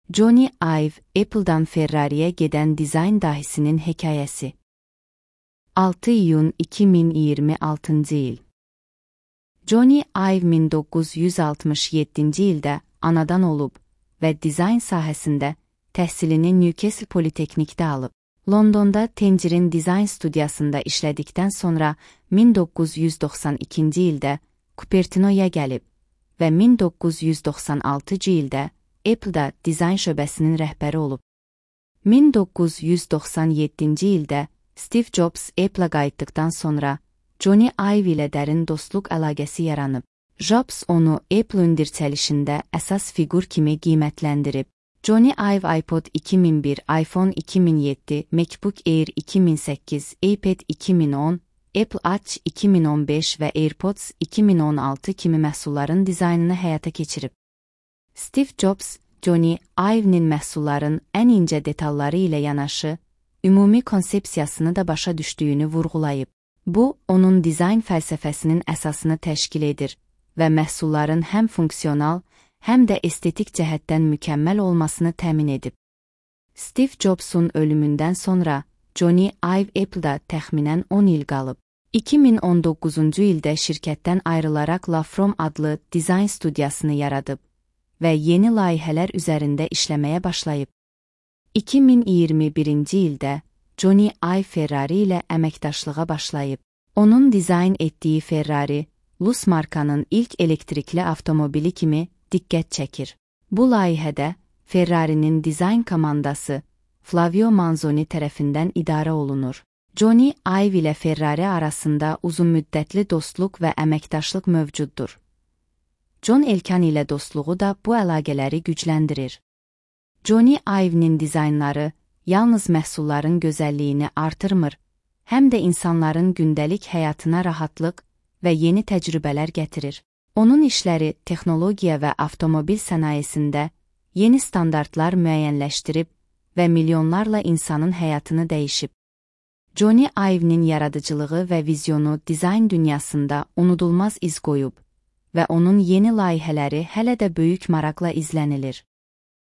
Jony Ive, Apple'dan Ferrari'ye gedən dizayn dahisinin hekayəsi. 6 iyun 2026 il. Jony Ive 1967-ci ildə anadan olub və dizayn sahəsində təhsilini Newcastle Politeknikdə alıb. Londonda Tengirin dizayn studiyasında işlədikdən sonra 1992-ci ildə Cupertino'ya gəlib və 1996-cı ildə Apple'da dizayn şöbəsinin rəhbəri olub. 1997-ci ildə Steve Jobs Apple'a qayıtdıqdan sonra Jony Ive ilə dərin dostluq əlaqəsi yaranıb. Jobs onu Apple-ün dirçəlişində əsas fiqur kimi qiymətləndirib. Jony Ive iPod 2001, iPhone 2007, MacBook Air 2008, iPad 2010, Apple Watch 2015 və AirPods 2016 kimi məhsulların dizaynını həyata keçirib. Steve Jobs, Jony Ive'nin məhsulların ən incə detalları ilə yanaşı, ümumi konsepsiyasını da başa düşdüyünü vurğulayıb. Bu, onun dizayn fəlsəfəsinin əsasını təşkil edir və məhsulların həm funksional, həm də estetik cəhətdən mükəmməl olmasını təmin edib. Steve Jobs'un ölümündən sonra Jony Ive Apple'da təxminən 10 il qalıb. 2019-cu ildə şirkətdən ayrılaraq Lafrom adlı dizayn studiyasını yaradıb və yeni layihələr üzərində işləməyə başlayıb. 2021-ci ildə Jony Ive Ferrari ilə əməkdaşlığa başlayıb. Onun dizayn etdiyi Ferrari, Lus markanın ilk elektrikli avtomobili kimi diqqət çəkir. Bu layihədə Ferrari'nin dizayn komandası Flavio Manzoni tərəfindən idarə olunur. Jony Ive ilə Ferrari arasında uzunmüddətli dostluq və əməkdaşlıq mövcuddur. John Elkann ilə dostluğu da bu əlaqələri gücləndirir. Jony Ive'nin dizaynları yalnız məhsulların gözəlliyini artırmır, həm də insanların gündəlik həyatına rahatlıq və yeni təcrübələr gətirir. Onun işləri texnologiya və avtomobil sənayesində yeni standartlar müəyyənləşdirib və milyonlarla insanın həyatını dəyişib. Jony Ive'nin yaradıcılığı və vizyonu dizayn dünyasında unudulmaz iz qoyub və onun yeni layihələri hələ də böyük maraqla izlənilir.